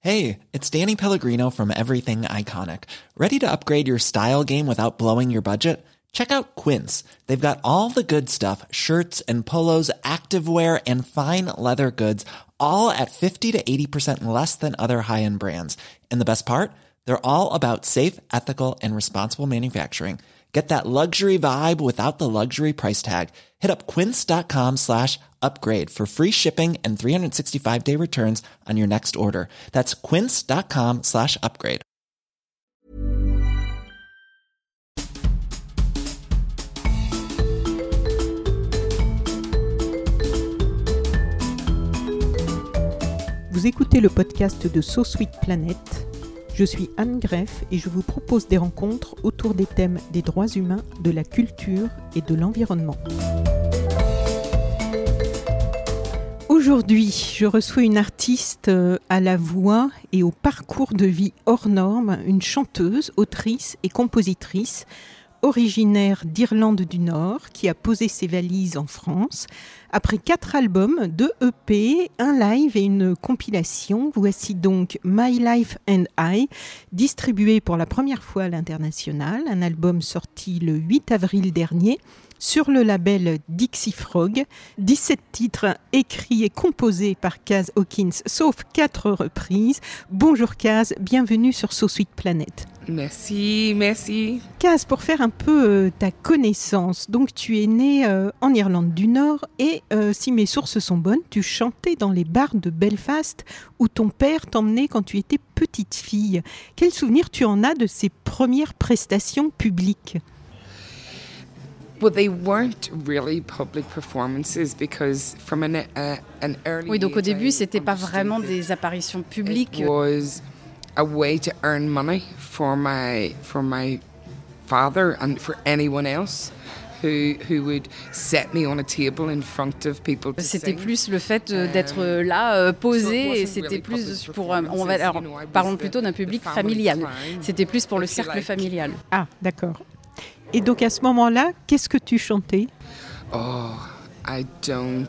Hey, it's Danny Pellegrino from Everything Iconic. Ready to upgrade your style game without blowing your budget? Check out Quince. They've got all the good stuff, shirts and polos, activewear, and fine leather goods, all at 50 to 80% less than other high-end brands. And the best part? They're all about safe, ethical, and responsible manufacturing. Get that luxury vibe without the luxury price tag. Hit up quince.com/upgrade for free shipping and 365-day returns on your next order. That's quince.com/upgrade. Vous écoutez le podcast de So Sweet Planet. Je suis Anne Greff et je vous propose des rencontres autour des thèmes des droits humains, de la culture et de l'environnement. Aujourd'hui, je reçois une artiste à la voix et au parcours de vie hors norme, une chanteuse, autrice et compositrice originaire d'Irlande du Nord qui a posé ses valises en France. Après 4 albums, 2 EP, un live et une compilation, voici donc My Life and I, distribué pour la première fois à l'international, un album sorti le 8 avril dernier sur le label Dixie Frog. 17 titres écrits et composés par Kaz Hawkins, sauf 4 reprises. Bonjour Kaz, bienvenue sur So Sweet Planet. Merci. Kaz, pour faire un peu ta connaissance, donc tu es née en Irlande du Nord et si mes sources sont bonnes, tu chantais dans les bars de Belfast où ton père t'emmenait quand tu étais petite fille. Quel souvenir tu en as de ces premières prestations publiques ? Well, they weren't really public performances because from an early Oui, donc au début, age, c'était pas understood vraiment that des apparitions publiques. It was a way to earn money for my father and for anyone else who would set me on a table in front of people to C'était sing. plus le fait d'être là, posé, et c'était plus pour, alors, parlons plutôt d'un public familial. C'était plus pour le cercle familial. Ah, d'accord. Et donc à ce moment-là, qu'est-ce que tu chantais ? Oh, I don't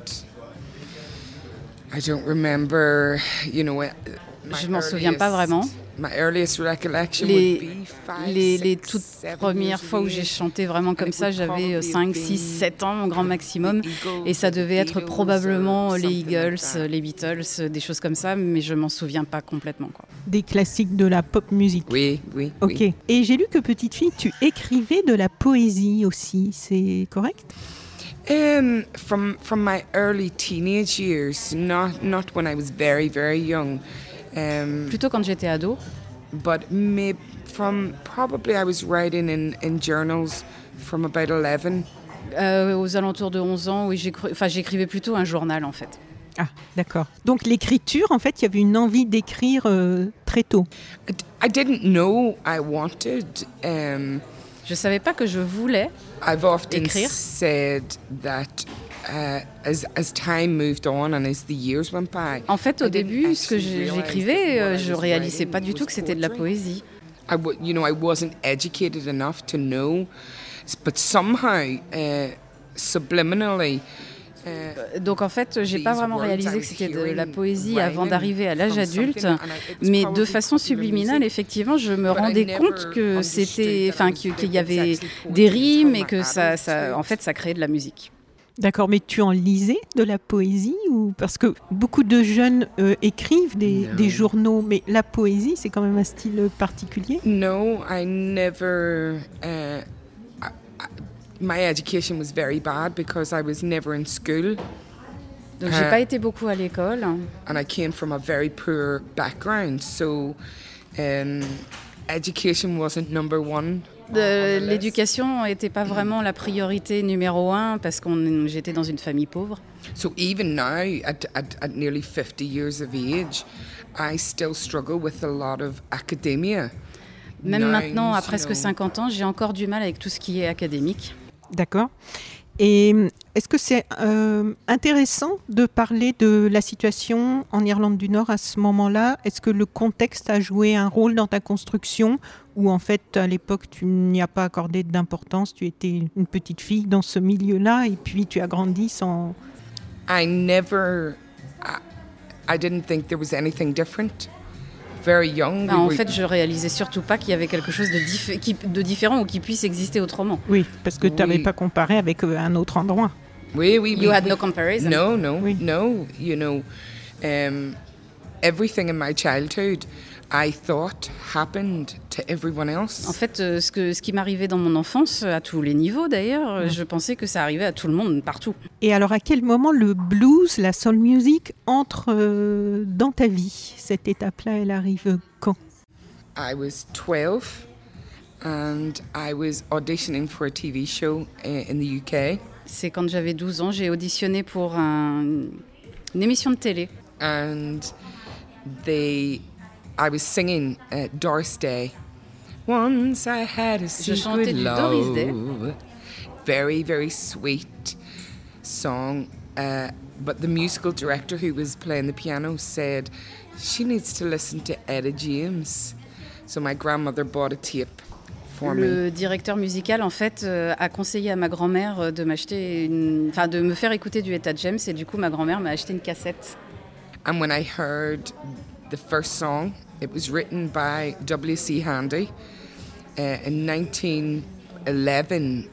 remember, Je m'en souviens pas vraiment. My earliest recollection would be 5, Les 6, toutes 7 premières years fois où of j'ai age. chanté vraiment comme ça, j'avais 5, 6, 7 ans, mon grand maximum. Et ça devait être Eagles probablement or les something like Eagles, that. les Beatles, des choses comme ça, mais je m'en souviens pas complètement, quoi. Des classiques de la pop music. Oui. Ok. Et j'ai lu que petite fille, tu écrivais de la poésie aussi, c'est correct ? From my early teenage years, not when I was very, very young. Plutôt quand j'étais ado. But probably I was writing in journals from about 11. Aux alentours de 11 ans, oui, j'écrivais plutôt un journal en fait. Ah, d'accord. Donc l'écriture, en fait, il y avait une envie d'écrire très tôt. I didn't know I wanted. Je savais pas que je voulais. I've often Écrire. said that as time moved on and as the years went by. En fait, au I didn't début, ce que actually realize j'écrivais, that what I je was réalisais writing pas du tout was que c'était de la poetry. poésie. I wasn't educated enough to know, but somehow, subliminally. Donc en fait, j'ai pas vraiment réalisé que c'était de la poésie avant d'arriver à l'âge adulte, mais de façon subliminale, effectivement, je me rendais compte que c'était, qu'il y avait des rimes et que ça, en fait, ça créait de la musique. D'accord, mais tu en lisais de la poésie ou parce que beaucoup de jeunes écrivent des journaux, mais la poésie, c'est quand même un style particulier. No, I never. My education was very bad because I was never in school. Donc j'ai pas été beaucoup à l'école. And I came from a very poor background, so education wasn't number one. L'éducation n'était pas vraiment la priorité numéro 1 parce que j'étais dans une famille pauvre. So even now, at nearly 50 years of age, I still struggle with a lot of academia. Même maintenant, à presque 50 ans, j'ai encore du mal avec tout ce qui est académique. D'accord. Et est-ce que c'est intéressant de parler de la situation en Irlande du Nord à ce moment-là ? Est-ce que le contexte a joué un rôle dans ta construction ou en fait à l'époque tu n'y as pas accordé d'importance, tu étais une petite fille dans ce milieu-là et puis tu as grandi sans... I didn't think there was anything different. very young. En fait, je réalisais surtout pas qu'il y avait quelque chose de différent ou qui puisse exister autrement. Oui, parce que tu n'avais pas comparé avec un autre endroit. Oui. You had no comparison. No. You know, everything in my childhood, I thought happened to everyone else. En fait, ce qui m'arrivait dans mon enfance, à tous les niveaux d'ailleurs, je pensais que ça arrivait à tout le monde, partout. Et alors, à quel moment le blues, la soul music, entre dans ta vie? Cette étape-là, elle arrive quand? I was 12 and I was auditioning for a TV show in the UK. C'est quand j'avais 12 ans, j'ai auditionné pour une émission de télé. And I was singing Doris Day. Once I had a secret love. Very, very sweet song. But the musical director who was playing the piano said she needs to listen to Etta James. So my grandmother bought a tape for me. Le directeur musical, en fait, a conseillé à ma grand-mère de me faire écouter du Etta James, et du coup, ma grand-mère m'a acheté une cassette. And when I heard the first song, it was written by W.C. Handy in 1911.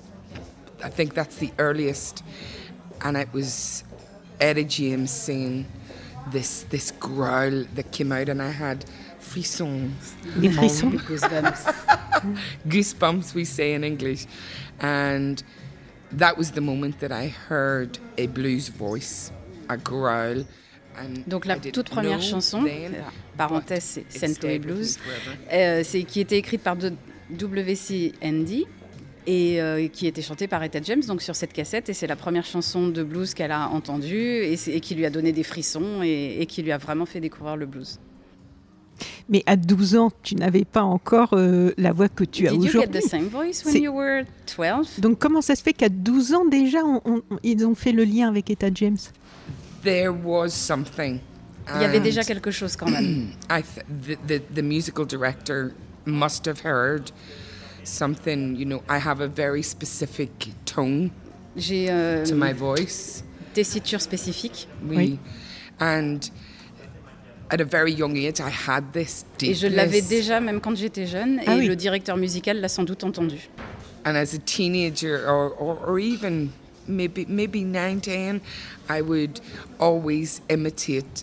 I think that's the earliest. And it was Etta James singing this growl that came out, and I had frissons. Des frissons. Goosebumps. Goosebumps, we say in English. And that was the moment that I heard a blues voice, a growl. Donc la toute première chanson, parenthèse, c'est St. Louis Blues, qui était écrite par W.C. Handy et qui était chantée par Etta James, donc sur cette cassette, et c'est la première chanson de blues qu'elle a entendue et qui lui a donné des frissons et qui lui a vraiment fait découvrir le blues. Mais à 12 ans, tu n'avais pas encore la voix que tu as aujourd'hui. Did you get the same voice when you were 12? Donc comment ça se fait qu'à 12 ans déjà, ils ont fait le lien avec Etta James? There was something. Il y avait déjà quelque chose quand même. The musical director must have heard something. You know, I have a very specific tone to my voice. Tessiture spécifique. Oui. And at a very young age, I had this deep. Et je l'avais déjà même quand j'étais jeune, et le directeur musical l'a sans doute entendu. And as a teenager, or even maybe 9, 10, I would always imitate,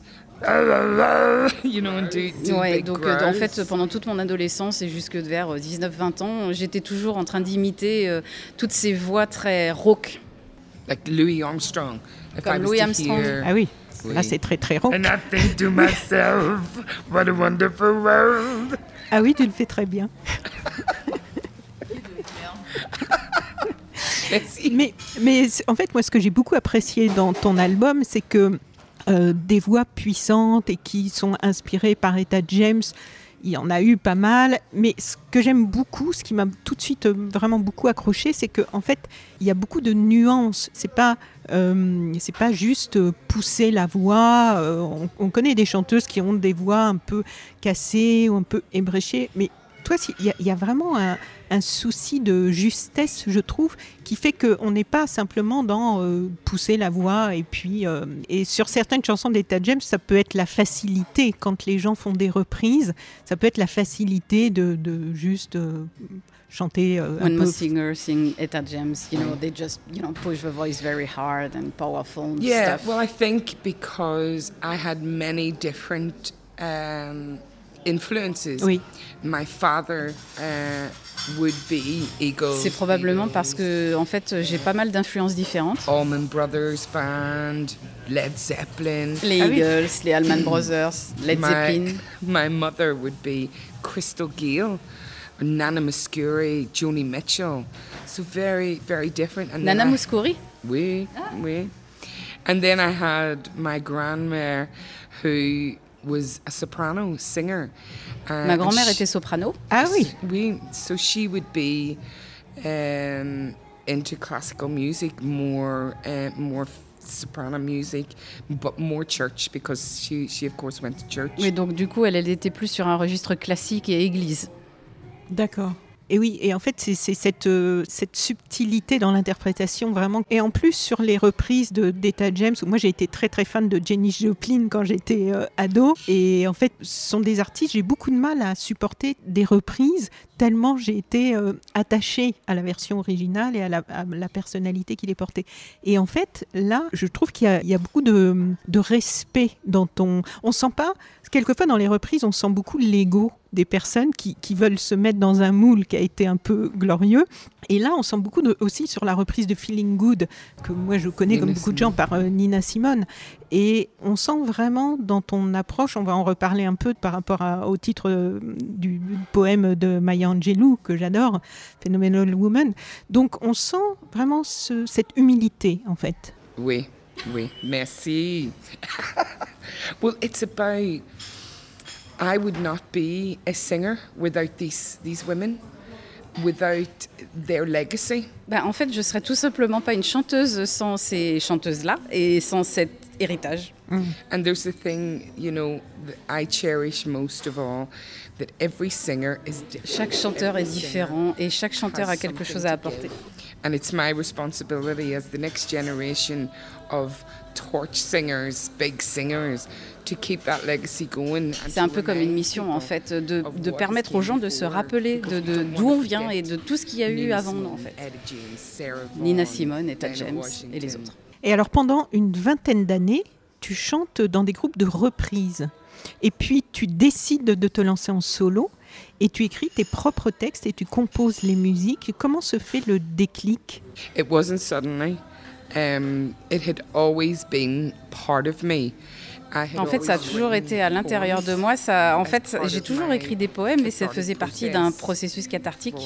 you know, and do ouais, big donc growls. En fait, pendant toute mon adolescence et jusque vers 19-20 ans, j'étais toujours en train d'imiter toutes ces voix très rauques. Like Louis Armstrong. Comme Louis Armstrong. Ah oui. Là, c'est très très rauque. And I think to myself, what a wonderful world. Ah oui, tu le fais très bien. Mais en fait, moi, ce que j'ai beaucoup apprécié dans ton album, c'est que des voix puissantes et qui sont inspirées par Etta James, il y en a eu pas mal. Mais ce que j'aime beaucoup, ce qui m'a tout de suite vraiment beaucoup accroché, c'est qu'en fait, il y a beaucoup de nuances. C'est pas juste pousser la voix. On connaît des chanteuses qui ont des voix un peu cassées ou un peu ébréchées, mais toi, il y a vraiment un souci de justesse, je trouve, qui fait qu'on n'est pas simplement dans pousser la voix. Et puis, et sur certaines chansons d'Etta James, ça peut être la facilité. Quand les gens font des reprises, ça peut être la facilité de juste chanter un When peu. most singers sing Etta James, you know, they just, push the voice very hard and powerful and Yeah, stuff. well, I think because I had many different influences. Oui. My father would be Eagles. C'est probablement parce que, en fait, j'ai pas mal d'influences différentes. Allman Brothers Band, Led Zeppelin. Les Eagles, les Allman Brothers, Led Zeppelin. My mother would be Crystal Gayle, Nana Muscuri, Joni Mitchell. So very, very different. And Nana Muscuri? Oui, oui. And then I had my grandmère who was a soprano singer. Ma grand-mère était soprano. Ah oui. Oui, so she would be into classical music, more soprano music, but more church because she of course went to church. Oui, donc du coup, elle était plus sur un registre classique et église. D'accord. Et oui, et en fait, c'est cette subtilité dans l'interprétation vraiment. Et en plus, sur les reprises d'Etta James, moi j'ai été très très fan de Janis Joplin quand j'étais ado. Et en fait, ce sont des artistes, j'ai beaucoup de mal à supporter des reprises tellement j'ai été attachée à la version originale et à la personnalité qui les portait. Et en fait, là, je trouve qu'il y a beaucoup de respect dans ton... On sent pas... Quelquefois, dans les reprises, on sent beaucoup l'ego des personnes qui veulent se mettre dans un moule qui a été un peu glorieux. Et là, on sent beaucoup aussi sur la reprise de Feeling Good, que moi je connais comme beaucoup de gens par Nina Simone. Et on sent vraiment dans ton approche, on va en reparler un peu par rapport au titre du poème de Maya Angelou, que j'adore, Phenomenal Woman. Donc on sent vraiment cette humilité, en fait. Oui, merci. Well, it's about... I would not be a singer without these women, without their legacy. En fait, je serais tout simplement pas une chanteuse sans ces chanteuses-là et sans cet héritage. And there's the thing, that I cherish most of all, that every singer is different. Chaque chanteur est différent et chaque chanteur a quelque chose à apporter. And it's my responsibility as the next generation of torch singers, big singers, to keep that legacy going. C'est un peu comme une mission en fait, de permettre aux gens de se rappeler d'où on vient et de tout ce qu'il y a eu avant en fait. Nina Simone, Etta James et les autres. Et alors pendant une vingtaine d'années, tu chantes dans des groupes de reprises. Et puis tu décides de te lancer en solo et tu écris tes propres textes et tu composes les musiques. Comment se fait le déclic? It wasn't suddenly. It had always been part of me. En fait, ça a toujours été à l'intérieur de moi. En fait, j'ai toujours écrit des poèmes et ça faisait partie d'un processus cathartique.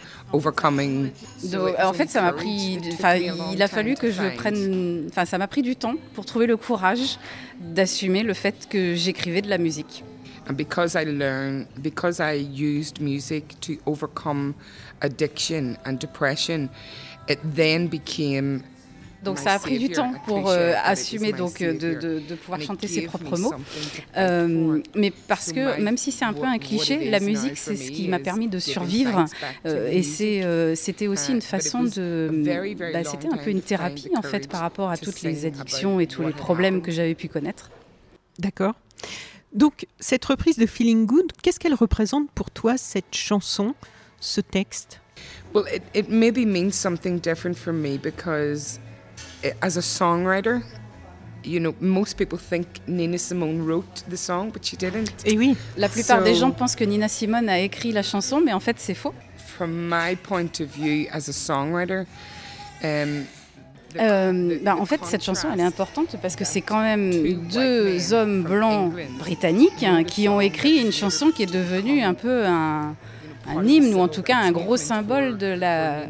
En fait, ça m'a pris... il a fallu que je prenne... ça m'a pris du temps pour trouver le courage d'assumer le fait que j'écrivais de la musique. And because I used music to overcome addiction and depression, it then became... Donc ça a pris du temps pour assumer de pouvoir chanter ses propres mots. Mais parce que même si c'est un peu un cliché, la musique c'est ce qui m'a permis de survivre et c'était aussi une façon c'était un peu une thérapie en fait par rapport à toutes les addictions et tous les problèmes que j'avais pu connaître. D'accord. Donc cette reprise de Feeling Good, qu'est-ce qu'elle représente pour toi cette chanson, ce texte? Well, it maybe means something different for me because as a songwriter, most people think Nina Simone wrote the song, but she didn't. Et oui, la plupart des gens pensent que Nina Simone a écrit la chanson, mais en fait c'est faux. From my point of view as a songwriter, en fait, cette chanson, elle est importante parce que c'est quand même deux hommes blancs britanniques qui ont écrit une chanson qui est devenue un peu un hymne ou en tout cas un gros symbole de la...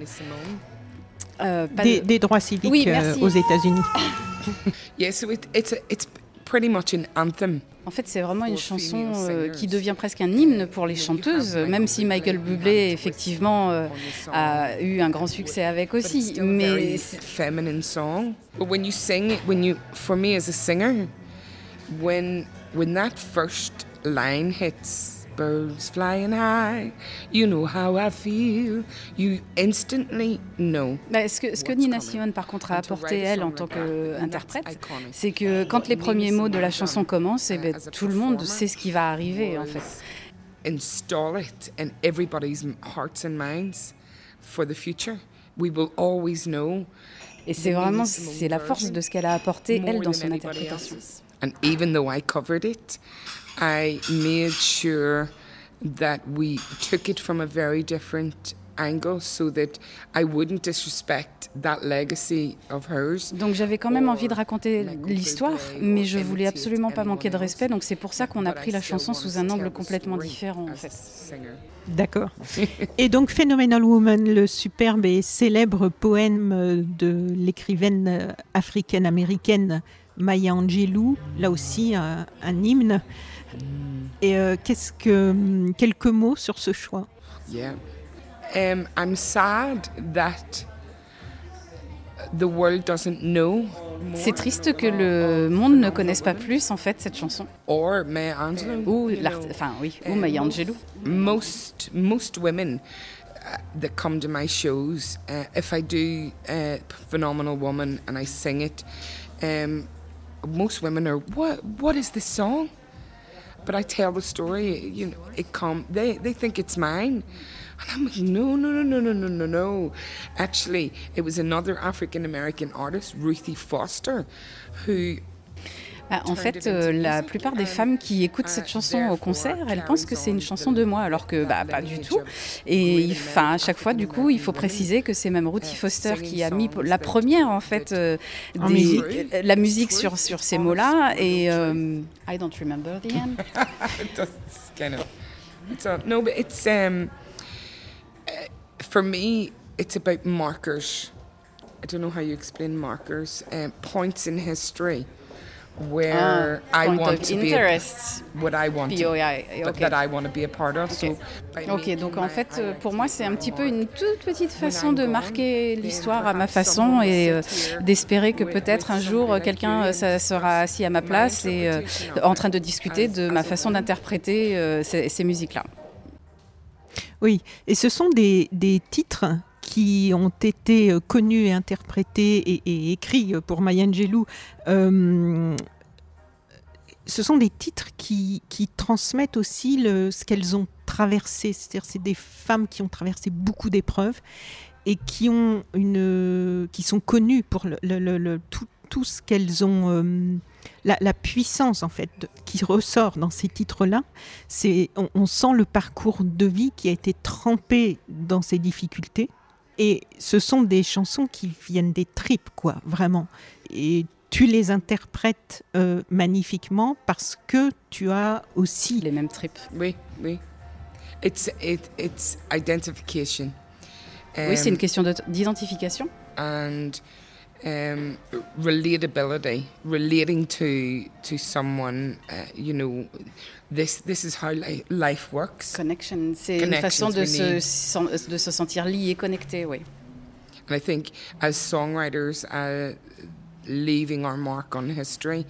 des droits civiques aux États-Unis. Yes, so it's pretty much an anthem. En fait, c'est vraiment une chanson qui devient presque un hymne pour les chanteuses, même si Michael Bublé, effectivement, a eu un grand succès avec aussi. Mais c'est feminine song. But when you sing it, for me as a singer, when that first line hits, birds flying high, you know how I feel, you instantly know. Ce que Nina Simone, par contre, a apporté, elle, en tant qu'interprète, c'est que quand les premiers mots de la chanson commencent, tout le monde sait ce qui va arriver, en fait. Install it in everybody's hearts and minds for the future. We will always know. Et c'est la force de ce qu'elle a apporté, elle, dans son interprétation. And even though I covered it, I made sure that we took it from a very different angle so that I wouldn't disrespect that legacy of hers. Donc j'avais quand même envie de raconter l'histoire, mais je voulais absolument pas manquer de respect. Donc c'est pour ça qu'on a pris la chanson sous un angle complètement différent, en fait. D'accord. Et donc Phenomenal Woman, le superbe et célèbre poème de l'écrivaine africaine-américaine Maya Angelou, là aussi un hymne. Et quelques mots sur ce choix? Yeah. I'm sad that the world doesn't know. C'est triste que le monde ne connaisse pas plus en fait cette chanson. Or Maya Angelou. Ou Maya Angelou. Most women that come to my shows, if I do Phenomenal Woman and I sing it, most women are, what is this song? But I tell the story, they think it's mine. And I'm like, no. Actually, it was another African-American artist, Ruthie Foster, who... En fait, la plupart des femmes qui écoutent cette chanson au concert, elles pensent que c'est une chanson de moi, alors que pas du tout. Et à chaque fois, du coup, il faut préciser que c'est même Ruthie Foster qui a mis la première, en fait, la musique sur ces mots-là. Et I don't remember the end. No, but it's for me, it's about markers. I don't know how you explain markers. Points in history. Where I want to be what I want to, but that I want to be a part of. Ok, donc en fait, pour moi, c'est un petit peu une toute petite façon de marquer l'histoire à ma façon et d'espérer que peut-être un jour quelqu'un sera assis à ma place et en train de discuter de ma façon d'interpréter ces musiques-là. Oui, et ce sont des titres qui ont été connus et interprétés et écrits pour Maya Angelou. Ce sont des titres qui transmettent aussi ce qu'elles ont traversé. C'est-à-dire, c'est des femmes qui ont traversé beaucoup d'épreuves et qui sont connues pour tout ce qu'elles ont... La puissance, en fait, qui ressort dans ces titres-là, on sent le parcours de vie qui a été trempé dans ces difficultés. Et ce sont des chansons qui viennent des tripes, quoi, vraiment. Et tu les interprètes magnifiquement parce que tu as aussi... les mêmes tripes. Oui. It's identification. Oui, c'est une question d'identification. And relatability, relating to someone, this is how life works. Connection, c'est une façon de se sentir lié, connecté, oui. And I think as songwriters, leaving our mark on history,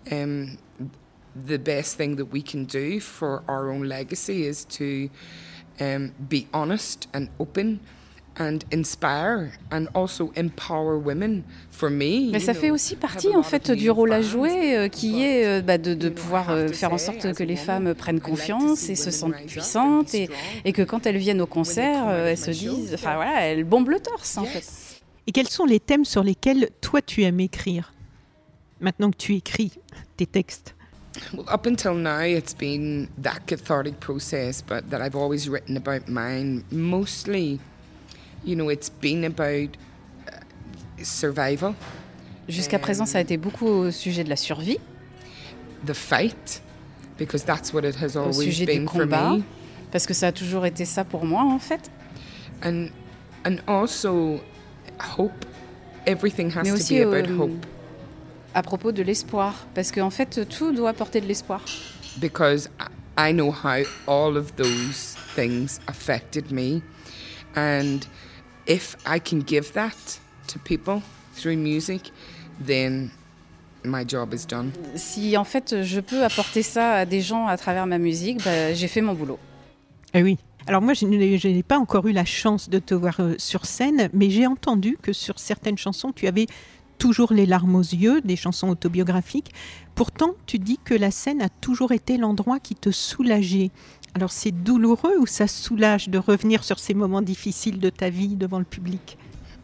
the best thing that we can do for our own legacy is to be honest and open and inspire and also empower women. For me, mais ça fait aussi partie en fait du rôle à jouer qui est de pouvoir faire en sorte que les femmes prennent confiance et se sentent puissantes et que quand elles viennent au concert, elles se disent, elles bombent le torse en fait. Et quels sont les thèmes sur lesquels toi tu aimes écrire maintenant que tu écris tes textes? Well, up until now, it's been that cathartic process, but that I've always written about mine. Mostly, it's been about survival. Jusqu'à présent, ça a été beaucoup au sujet de la survie. The fight, because that's what it has always au sujet been du combat, for me. Parce que ça a toujours été ça pour moi, en fait. And also hope. Everything has mais to aussi, be about hope. À propos de l'espoir, parce qu'en fait, tout doit porter de l'espoir. Because I know how all of those things affected me. And if I can give that to people through music, then my job is done. Si en fait je peux apporter ça à des gens à travers ma musique, j'ai fait mon boulot. Eh oui. Alors moi, je n'ai pas encore eu la chance de te voir sur scène, mais j'ai entendu que sur certaines chansons, tu avais toujours les larmes aux yeux, des chansons autobiographiques. Pourtant, tu dis que la scène a toujours été l'endroit qui te soulageait. Alors c'est douloureux ou ça soulage de revenir sur ces moments difficiles de ta vie devant le public?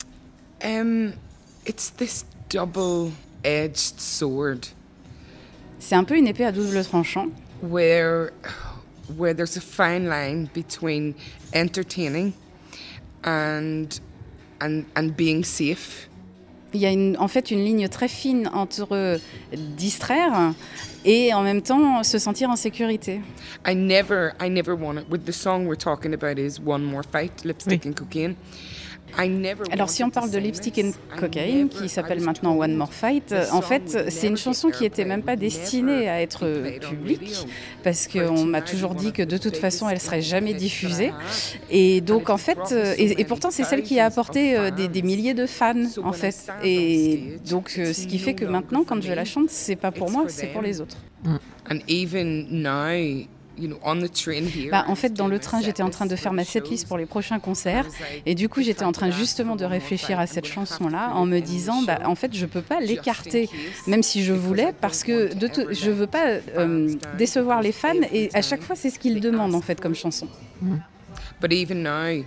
It's this double-edged sword. C'est un peu une épée à double tranchant. Where there's a fine line between entertaining and being safe. Il y a en fait une ligne très fine entre distraire et en même temps se sentir en sécurité. I never wanted, with the song we're talking about is One More Fight, Lipstick and Cocaine. Alors si on parle de Lipstick and Cocaine, qui s'appelle maintenant One More Fight, en fait c'est une chanson qui n'était même pas destinée à être publique, parce qu'on m'a toujours dit que de toute façon elle ne serait jamais diffusée. Et donc en fait, et pourtant c'est celle qui a apporté des milliers de fans en fait. Et donc ce qui fait que maintenant quand je la chante, c'est pas pour moi, c'est pour les autres. And even now, En fait, dans le train, j'étais en train de faire ma setlist pour les prochains concerts. Et du coup, j'étais en train justement de réfléchir à cette chanson-là en me disant, en fait, je ne peux pas l'écarter, même si je voulais, parce que je ne veux pas décevoir les fans. Et à chaque fois, c'est ce qu'ils demandent, en fait, comme chanson. But even now,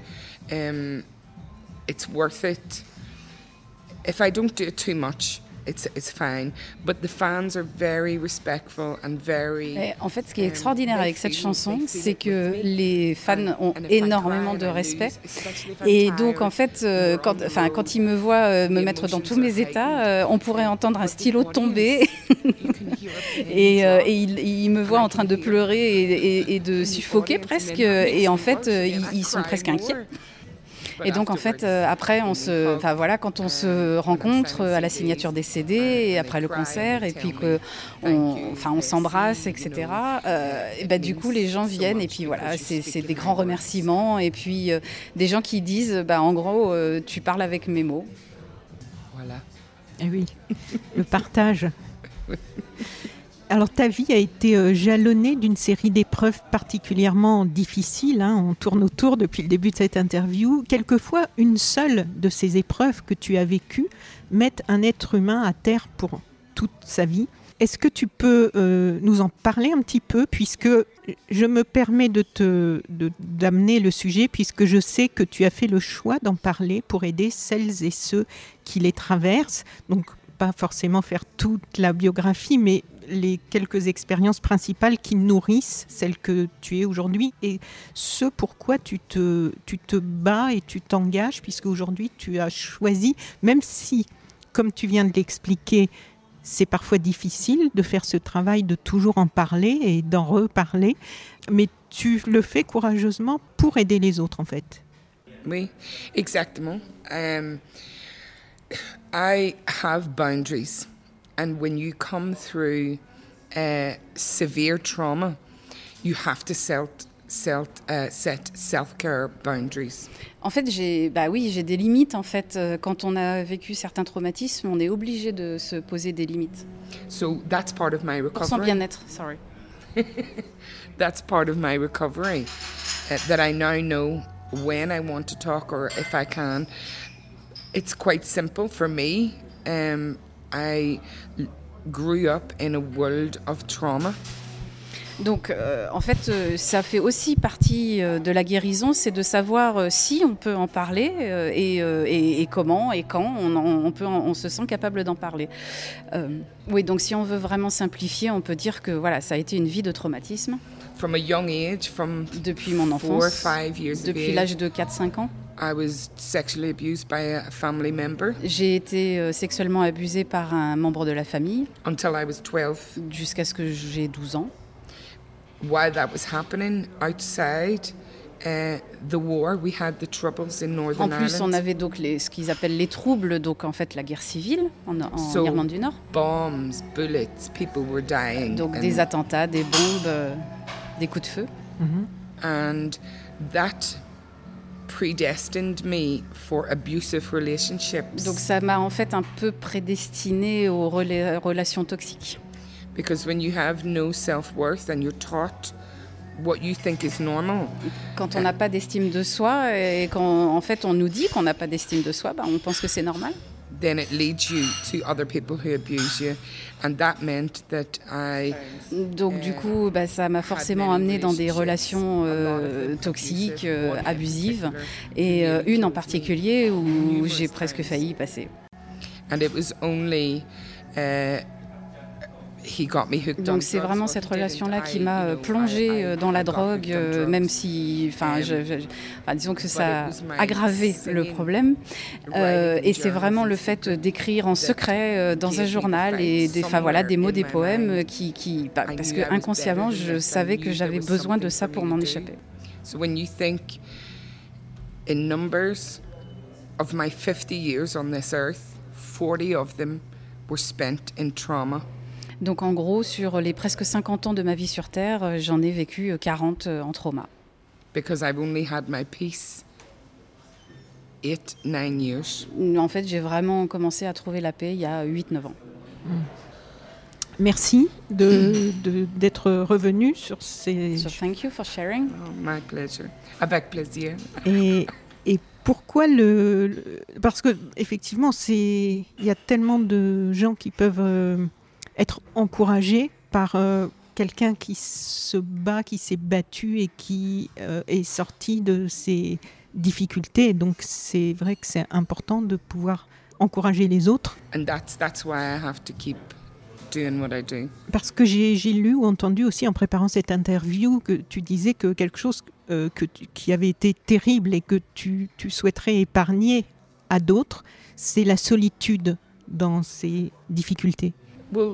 it's worth it. If I don't do it too much, it's fine. But the fans are very respectful and very. Et en fait, ce qui est extraordinaire avec cette chanson, c'est que les fans ont énormément de respect. Et donc, en fait, quand ils me voient me mettre dans tous mes états, on pourrait entendre un stylo tomber. et ils me voient en train de pleurer et de suffoquer presque. Et en fait, ils sont presque inquiets. Et donc en fait, après, quand on se rencontre à la signature des CD, et après le concert, et puis on s'embrasse, etc. Du coup, les gens viennent, et puis voilà, c'est des grands remerciements, et puis des gens qui disent, en gros, tu parles avec mes mots. Voilà. Eh oui, le partage. Alors, ta vie a été jalonnée d'une série d'épreuves particulièrement difficiles. On tourne autour depuis le début de cette interview. Quelquefois, une seule de ces épreuves que tu as vécues met un être humain à terre pour toute sa vie. Est-ce que tu peux nous en parler un petit peu, puisque je me permets d'amener le sujet, puisque je sais que tu as fait le choix d'en parler pour aider celles et ceux qui les traversent. Donc, pas forcément faire toute la biographie, mais les quelques expériences principales qui nourrissent celle que tu es aujourd'hui et ce pourquoi tu te bats et tu t'engages, puisque aujourd'hui tu as choisi, même si, comme tu viens de l'expliquer, c'est parfois difficile de faire ce travail, de toujours en parler et d'en reparler, mais tu le fais courageusement pour aider les autres en fait. Oui, exactement. I have boundaries. And when you come through severe trauma, you have to set self-care boundaries. En fait, j'ai des limites. En fait, quand on a vécu certains traumatismes, on est obligé de se poser des limites. So that's part of my recovery. Pour son bien-être, sorry. That's part of my recovery, that I now know when I want to talk or if I can. It's quite simple for me. I grew up in a world of trauma. Donc, en fait, ça fait aussi partie de la guérison, c'est de savoir si on peut en parler et comment et quand on se sent capable d'en parler. Oui, donc si on veut vraiment simplifier, on peut dire que voilà, ça a été une vie de traumatisme. From a young age, depuis mon enfance, 4 or 5 years depuis l'âge de 4-5 ans. I was sexually abused by a family member. J'ai été sexuellement abusée par un membre de la famille. Until I was 12. Jusqu'à ce que j'ai 12 ans. While that was happening outside the war, we had the troubles in Northern Ireland. En plus, on avait donc ce qu'ils appellent les troubles, donc en fait la guerre civile en Irlande du Nord. Bombs, bullets, people were dying. Donc des attentats, des bombes, des coups de feu. Mm-hmm. And that predestined me for abusive relationships. Donc ça m'a en fait un peu prédestinée aux relations toxiques. Because when you have no self-worth and you're taught what you think is normal. Quand on n'a pas d'estime de soi et quand en fait on nous dit qu'on n'a pas d'estime de soi, on pense que c'est normal. Then it leads you to other people who abuse you, and that meant that I. Donc du coup, ça m'a forcément amenée dans des relations toxiques, abusives, et une en particulier où j'ai presque failli y passer. And it was only. Donc c'est vraiment cette relation-là qui m'a plongée dans la drogue, même si, disons que ça a aggravé le problème. Et c'est vraiment le fait d'écrire en secret dans un journal et des mots, des poèmes parce que inconsciemment, je savais que j'avais besoin de ça pour m'en échapper. So when you think in numbers of my 50 years on this earth, 40 of them were spent in trauma. Donc en gros, sur les presque 50 ans de ma vie sur Terre, j'en ai vécu 40 en trauma. Because I've only had my peace 8-9 years. En fait, j'ai vraiment commencé à trouver la paix il y a 8-9 ans. Merci d'être revenu sur ces... So thank you for sharing. Oh, my pleasure. Avec plaisir. Et pourquoi parce que effectivement, il y a tellement de gens qui peuvent être encouragés par quelqu'un qui se bat, qui s'est battu et qui est sorti de ses difficultés. Donc c'est vrai que c'est important de pouvoir encourager les autres. And that's why I have to keep doing what I do. Parce que j'ai lu ou entendu aussi en préparant cette interview que tu disais que quelque chose qui avait été terrible et que tu souhaiterais épargner à d'autres, c'est la solitude dans ces difficultés. Well,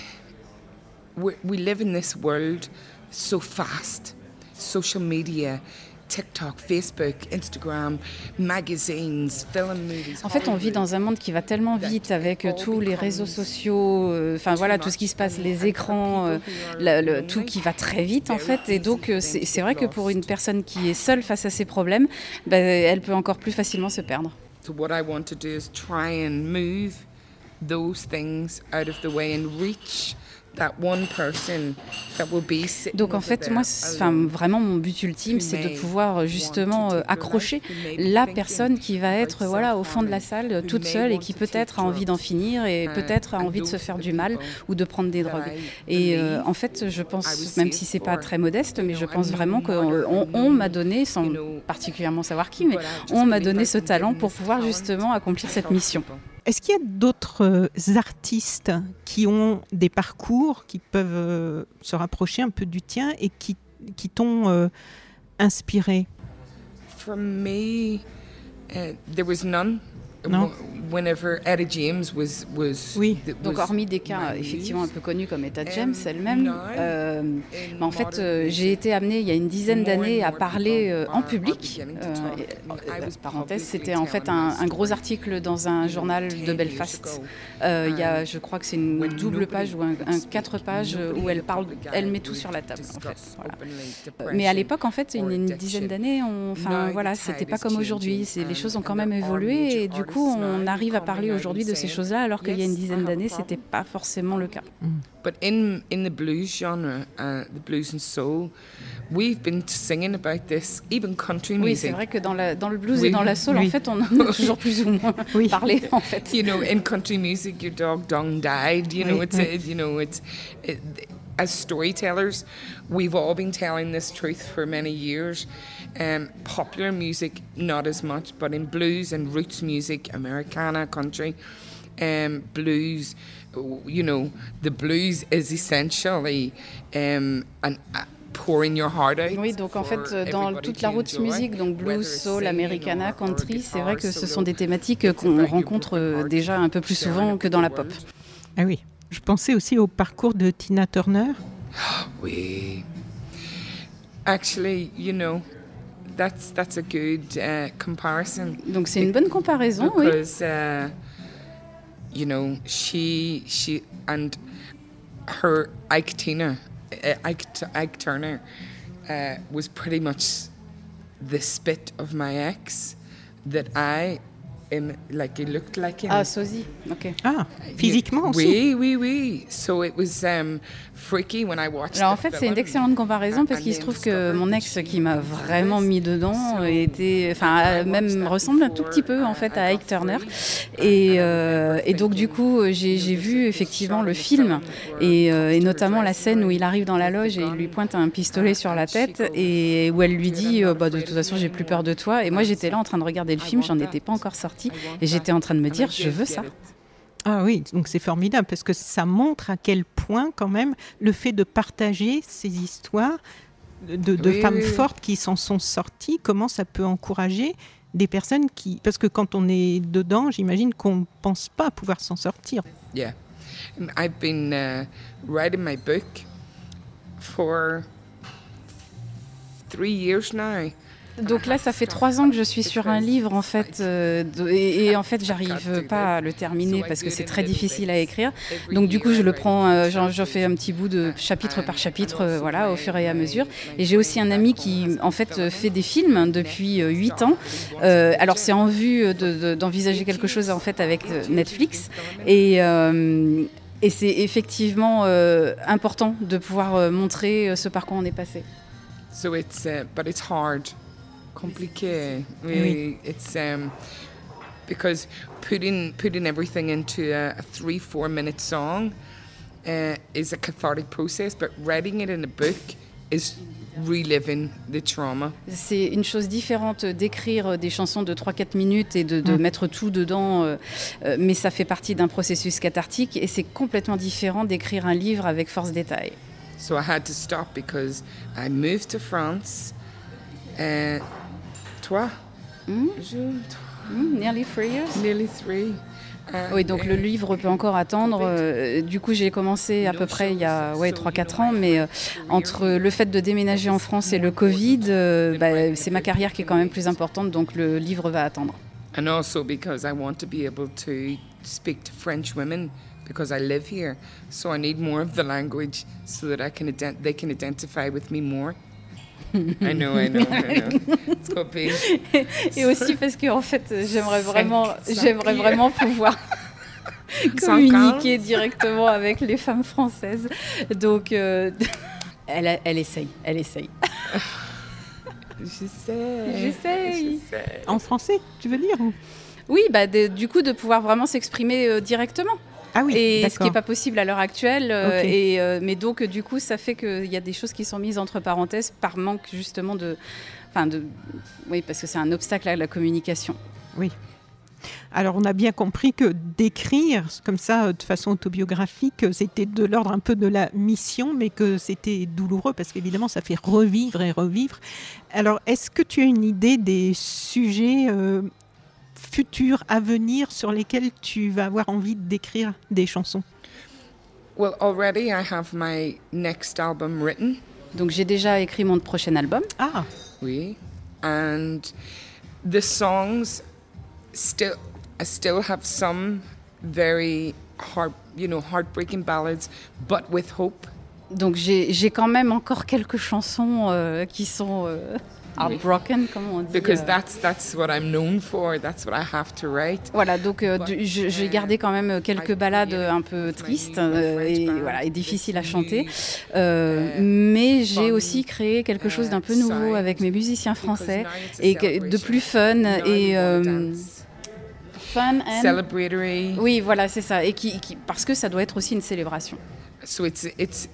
we live in this world so fast. Social media, TikTok, Facebook, Instagram, magazines, film, movies. En fait, on vit dans un monde qui va tellement vite avec tous les réseaux sociaux, voilà, tout ce qui se passe, les écrans, tout qui va très vite en fait. Et donc, c'est vrai que pour une personne qui est seule face à ces problèmes, elle peut encore plus facilement se perdre. So what I want to do is try and move those things out of the way and reach that one person that will be sitting. Donc en fait, moi, vraiment mon but ultime, c'est de pouvoir justement accrocher la personne qui va être au fond de la salle, toute seule et qui peut-être a envie d'en finir et peut-être a envie de se faire du mal ou de prendre des drogues. Et en fait, je pense, même si c'est pas très modeste, mais je pense vraiment qu'on m'a donné, sans particulièrement savoir qui, mais on m'a donné ce talent pour pouvoir justement accomplir cette mission. Est-ce qu'il y a d'autres artistes qui ont des parcours qui peuvent se rapprocher un peu du tien et qui t'ont inspiré? For me, there was none. Non. Whenever Etta James was oui. Donc hormis des cas effectivement un peu connus comme Etta James elle-même, en fait j'ai été amenée il y a une dizaine d'années à parler en public. Parenthèse, c'était en fait un gros article dans un journal de Belfast. Il y a, je crois que c'est une double page ou un 4 pages où elle met tout sur la table. En fait, voilà. Mais à l'époque en fait une dizaine d'années, c'était pas comme aujourd'hui. Les choses ont quand même évolué et du coup on arrive à parler aujourd'hui de ces choses-là alors qu'il y a une dizaine d'années, c'était pas forcément le cas. But in the blues genre, the blues and soul, we've been singing about this, even country music. Oui, c'est vrai que dans le blues et dans la soul, en fait, on en a toujours plus ou moins parlé, en fait. You know, in country music, your dog Dong died. You know, as storytellers, we've all been telling this truth for many years. Popular music, not as much, but in blues and roots music, Americana, country, blues, you know, the blues is essentially pouring your heart out. Oui, donc en fait, dans toute la roots music, donc blues, soul, Americana, country, c'est vrai que ce sont des thématiques qu'on rencontre déjà un peu plus souvent que dans la pop. Ah oui, je pensais aussi au parcours de Tina Turner. Oui. Actually, you know, that's a good comparison. Donc c'est une bonne comparaison, because, you know, she and her Ike Turner was pretty much the spit of my ex that I looked like him. Ah, sosie, ok. Ah, physiquement aussi. Oui. So it was freaky when I watched. Alors en fait, c'est une excellente comparaison parce qu'il se trouve que mon ex qui m'a vraiment mis dedans même ressemble un tout petit peu en fait à Ike Turner. Et donc du coup, j'ai vu effectivement le film et notamment la scène où il arrive dans la loge et il lui pointe un pistolet sur la tête et où elle lui dit de toute façon, j'ai plus peur de toi. Et moi, j'étais là en train de regarder le film, j'en étais pas encore sortie. Et j'étais en train de me dire, je veux ça. Ah oui, donc c'est formidable parce que ça montre à quel point quand même le fait de partager ces histoires de femmes fortes qui s'en sont sorties, comment ça peut encourager des personnes qui... Parce que quand on est dedans, j'imagine qu'on ne pense pas pouvoir s'en sortir. Yeah. I've been writing my book for 3 years now. Donc là, ça fait 3 ans que je suis sur un livre en fait, et en fait, j'arrive pas à le terminer parce que c'est très difficile à écrire. Donc du coup, je le prends, j'en fais un petit bout de chapitre par chapitre, au fur et à mesure. Et j'ai aussi un ami qui en fait fait des films depuis 8 ans. Alors c'est en vue d'envisager quelque chose en fait avec Netflix Et c'est effectivement important de pouvoir montrer ce par quoi on est passé. So but it's hard, compliqué. Really, it's because putting everything into a 3-4 minute song is a cathartic process, but writing it in a book is reliving the trauma. C'est une chose différente d'écrire des chansons de 3-4 minutes et de mettre tout dedans, mais ça fait partie d'un processus cathartique, et c'est complètement différent d'écrire un livre avec force détail. So I had to stop because I moved to France. Toi? Nearly 3 years. Nearly 3. Oui, donc le livre peut encore attendre. Du coup, j'ai commencé à peu près il y a 3-4 ans, mais entre le fait de déménager en France et le Covid, c'est ma carrière qui est quand même plus importante, donc le livre va attendre. And also because I want to be able to speak to French women because I live here, so I need more of the language so that they can identify with me more. I know. It's got be. Et aussi parce que en fait, j'aimerais vraiment pouvoir communiquer directement avec les femmes françaises. Donc, elle essaye. J'essaye. En français, tu veux dire? Oui, du coup, de pouvoir vraiment s'exprimer directement. Ah oui, et d'accord. Ce qui n'est pas possible à l'heure actuelle. Okay. Mais donc, du coup, ça fait qu'il y a des choses qui sont mises entre parenthèses par manque justement oui, parce que c'est un obstacle à la communication. Oui. Alors, on a bien compris que d'écrire comme ça, de façon autobiographique, c'était de l'ordre un peu de la mission, mais que c'était douloureux parce qu'évidemment, ça fait revivre et revivre. Alors, est-ce que tu as une idée des sujets futurs à venir sur lesquels tu vas avoir envie d'écrire des chansons? Well, already I have my next album written. Donc j'ai déjà écrit mon prochain album. Ah. Oui. And the songs I still have some very heartbreaking ballads, but with hope. Donc j'ai quand même encore quelques chansons qui sont heartbroken, comme on dit. Because that's what I'm known for. That's what I have to write. Voilà, donc j'ai gardé quand même quelques ballades un peu tristes et difficiles à chanter. Mais j'ai aussi créé quelque chose d'un peu nouveau avec mes musiciens français et de plus fun et fun and celebratory. Oui, voilà, c'est ça. Et qui parce que ça doit être aussi une célébration. So it's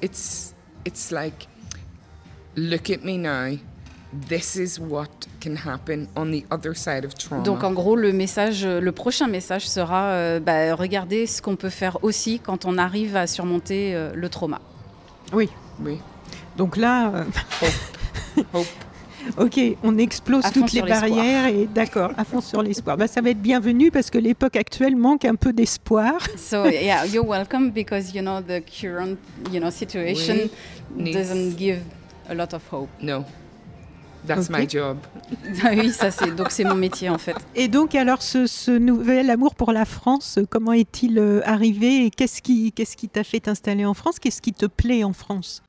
like, look at me now. This is what can happen on the other side of trauma. Donc en gros, le prochain message sera regardez ce qu'on peut faire aussi quand on arrive à surmonter le trauma. Oui. Donc là, Hope. Ok, on explose toutes les barrières et d'accord, à fond sur l'espoir. Ça va être bienvenu parce que l'époque actuelle manque un peu d'espoir. So yeah, you're welcome because the current situation doesn't give a lot of hope. No. That's my job. Oui, donc c'est mon métier en fait. Et donc alors ce nouvel amour pour la France, comment est-il arrivé et qu'est-ce qui t'a fait t'installer en France? Qu'est-ce qui te plaît en France?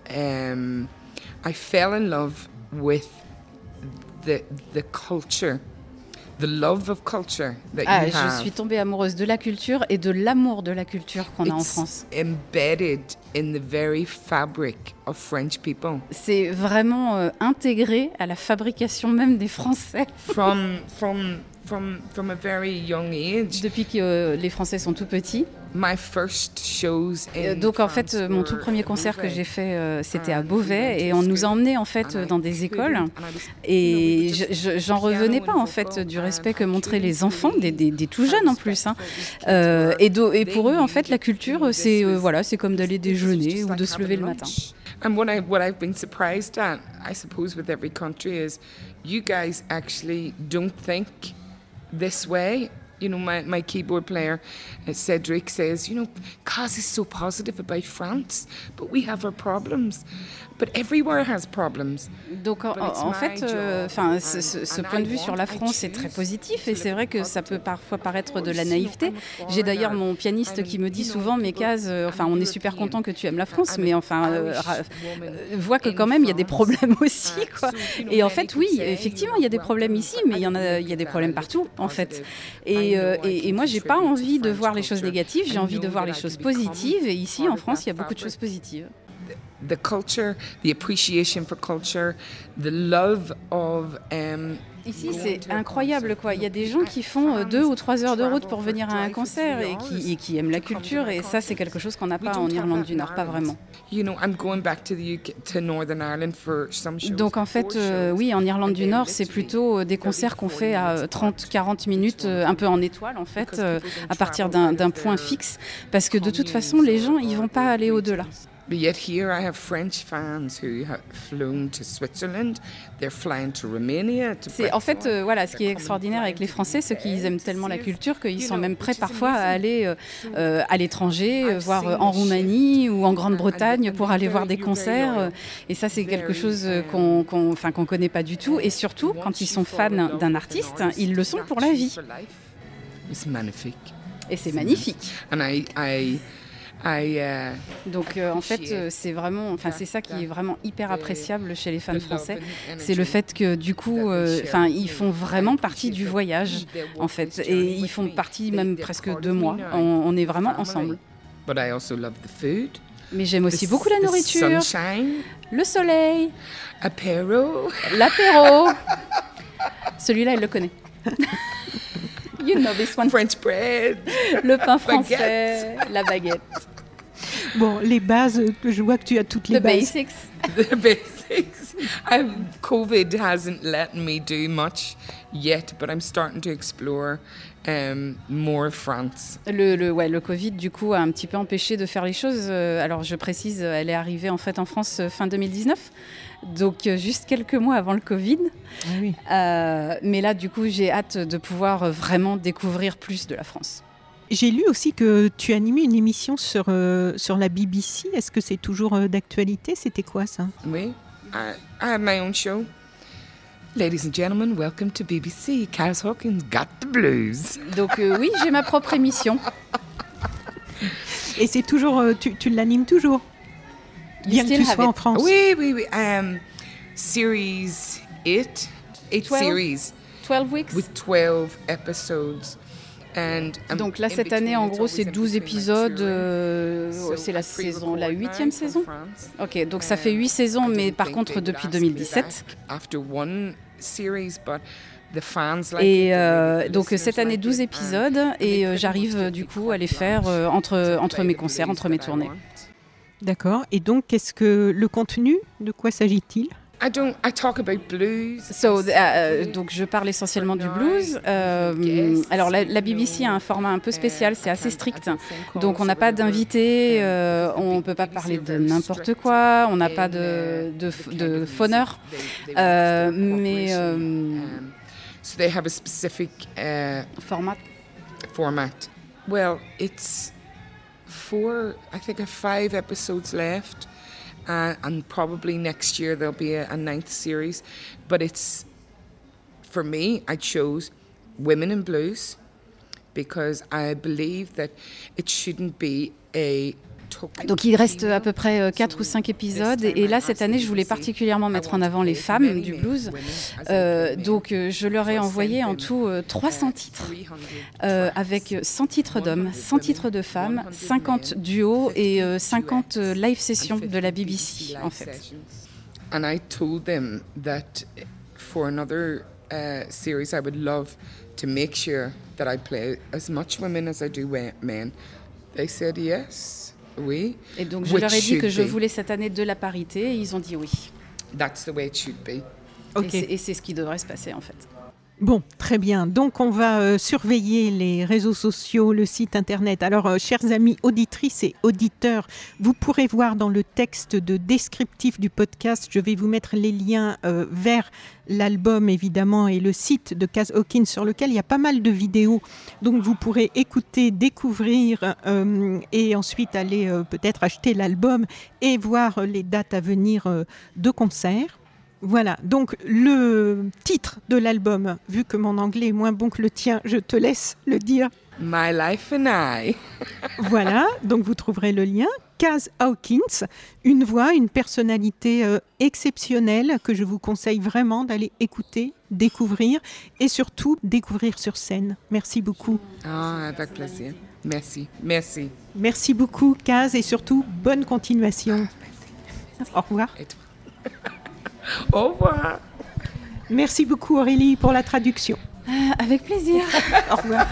I fell in love with the culture, the love of culture that you have. Je suis tombée amoureuse de la culture et de l'amour de la culture qu'on a en France. It's embedded in the very fabric of French people. C'est vraiment intégré à la fabrication même des Français. From a very young age. Depuis que les Français sont tout petits. My first shows in Donc en fait, mon tout premier concert que j'ai fait, c'était à Beauvais et on nous a emmenés en fait dans des écoles et j'en revenais pas en fait du respect que montraient les enfants, des tout jeunes en plus. Et pour eux en fait, la culture c'est comme d'aller déjeuner ou de se lever le matin. And what I've been surprised at, I suppose, with every country is you guys actually don't think this way. My keyboard player, Cedric, says, Kaz is so positive about France, but we have our problems. But everywhere has problems. Donc en fait, ce point de vue sur la France est très positif et c'est vrai que ça peut parfois paraître de la naïveté. J'ai d'ailleurs mon pianiste qui me dit souvent, mais Kaz, on est super content que tu aimes la France, mais vois que quand même il y a des problèmes aussi, quoi. Et en fait, oui, effectivement, il y a des problèmes ici, mais il y a des problèmes partout, en fait. Et Et moi, j'ai pas envie de voir les choses négatives, j'ai envie de voir les choses positives. Et ici, en France, il y a beaucoup de choses positives. The culture, the appreciation for culture, the love of Ici, c'est incroyable, quoi. Il y a des gens qui font 2 ou 3 heures de route pour venir à un concert et qui aiment la culture. Et ça, c'est quelque chose qu'on n'a pas en Irlande du Nord, pas vraiment. Donc, en fait, oui, en Irlande du Nord, c'est plutôt des concerts qu'on fait à 30-40 minutes, un peu en étoile, en fait, à partir d'un point fixe. Parce que de toute façon, les gens, ils vont pas aller au-delà. But yet here I have French fans who have flown to Switzerland, they're flying to Romania. En fait, voilà, ce qui est extraordinaire avec les Français, c'est qu'ils aiment tellement la culture qu'ils sont même prêts parfois à aller à l'étranger, voire en Roumanie ou en Grande-Bretagne pour aller voir des concerts. Et ça, c'est quelque chose qu'on connaît pas du tout. Et surtout, quand ils sont fans d'un artiste, ils le sont pour la vie. C'est magnifique. Et c'est magnifique. Donc en fait c'est vraiment, c'est ça qui est vraiment hyper appréciable chez les fans français, c'est le fait que du coup ils font vraiment partie du voyage en fait, et ils font partie même presque 2 mois, on est vraiment ensemble. Mais j'aime aussi beaucoup la nourriture, le soleil, l'apéro. Celui-là, elle le connaît. You know this one. French bread. Le pain français, la baguette. Bon, les bases, je vois que tu as toutes les bases. The basics. COVID hasn't let me do much yet, but I'm starting to explore more France. Le Covid, du coup, a un petit peu empêché de faire les choses. Alors, je précise, elle est arrivée en fait en France fin 2019. Donc juste quelques mois avant le Covid. Ah oui. Mais là, du coup, j'ai hâte de pouvoir vraiment découvrir plus de la France. J'ai lu aussi que tu animais une émission sur la BBC. Est-ce que c'est toujours d'actualité? C'était quoi ça? Oui, I have my own show. Ladies and gentlemen, welcome to BBC. Kaz Hawkins got the blues. Donc oui, j'ai ma propre émission. Et c'est toujours, tu l'animes toujours? Bien que tu sois en France. Oui. Series 8 series. 12 weeks. With 12 episodes. Donc là, cette année, en gros, c'est 12 épisodes. C'est la 8e saison. Ok, donc ça fait 8 saisons, mais par contre, depuis 2017. Et donc cette année, 12 épisodes. Et j'arrive du coup à les faire entre mes concerts, entre mes tournées. D'accord. Et donc, qu'est-ce que le contenu, de quoi s'agit-il? I talk about blues. Donc je parle essentiellement du blues. Alors la BBC a un format un peu spécial, c'est assez strict. Donc on n'a pas d'invités, on ne peut pas parler de n'importe quoi, on n'a pas de phoneur. So they have a specific format. Well, it's 5 episodes left. And probably next year there'll be a 9th series. But it's, for me, I chose Women in Blues because I believe that it shouldn't be a... Donc il reste à peu près 4 ou 5 épisodes et là cette année je voulais particulièrement mettre en avant les femmes du blues, donc je leur ai envoyé en tout 300 titres avec 100 titres d'hommes, 100 titres de femmes, 50 duos et 50 live sessions de la BBC en fait. And I told them that for another series I would love to make sure that I play as much women as I do men. They said yes. Oui. Et donc je leur ai dit que je voulais cette année de la parité et ils ont dit oui. That's the way it should be. Okay. Et c'est ce qui devrait se passer en fait. Bon, très bien. Donc, on va surveiller les réseaux sociaux, le site internet. Alors, chers amis auditrices et auditeurs, vous pourrez voir dans le texte de descriptif du podcast, je vais vous mettre les liens vers l'album, évidemment, et le site de Kaz Hawkins sur lequel il y a pas mal de vidéos. Donc, vous pourrez écouter, découvrir et ensuite aller peut-être acheter l'album et voir les dates à venir de concerts. Voilà, donc le titre de l'album, vu que mon anglais est moins bon que le tien, je te laisse le dire. My Life and I. Voilà, donc vous trouverez le lien. Kaz Hawkins, une voix, une personnalité exceptionnelle que je vous conseille vraiment d'aller écouter, découvrir et surtout découvrir sur scène. Merci beaucoup. Avec plaisir. Merci. Merci beaucoup Kaz et surtout bonne continuation. Merci. Au revoir. Et toi? Au revoir. Merci beaucoup Aurélie pour la traduction. Avec plaisir. Au revoir.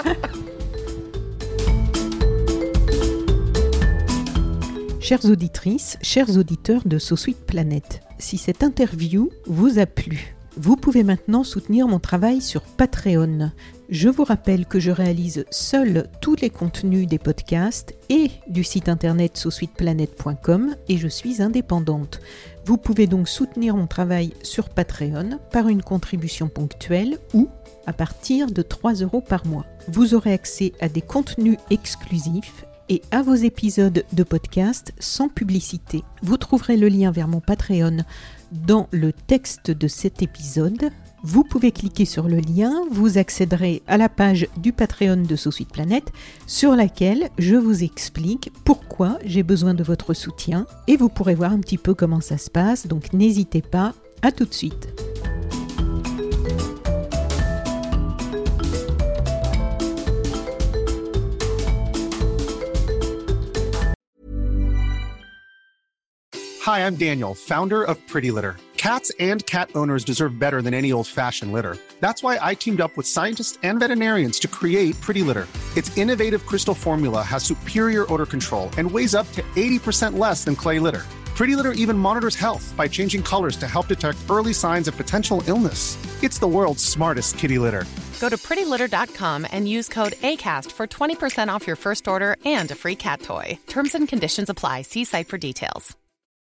Chères auditrices, chers auditeurs de So Sweet Planet, si cette interview vous a plu, vous pouvez maintenant soutenir mon travail sur Patreon. Je vous rappelle que je réalise seul tous les contenus des podcasts et du site internet sosweetplanet.com et je suis indépendante. Vous pouvez donc soutenir mon travail sur Patreon par une contribution ponctuelle ou à partir de 3 € par mois. Vous aurez accès à des contenus exclusifs et à vos épisodes de podcast sans publicité. Vous trouverez le lien vers mon Patreon dans le texte de cet épisode. Vous pouvez cliquer sur le lien, vous accéderez à la page du Patreon de So Sweet Planet sur laquelle je vous explique pourquoi j'ai besoin de votre soutien et vous pourrez voir un petit peu comment ça se passe, donc n'hésitez pas, à tout de suite. Hi, I'm Daniel, founder of Pretty Litter. Cats and cat owners deserve better than any old-fashioned litter. That's why I teamed up with scientists and veterinarians to create Pretty Litter. Its innovative crystal formula has superior odor control and weighs up to 80% less than clay litter. Pretty Litter even monitors health by changing colors to help detect early signs of potential illness. It's the world's smartest kitty litter. Go to prettylitter.com and use code ACAST for 20% off your first order and a free cat toy. Terms and conditions apply. See site for details.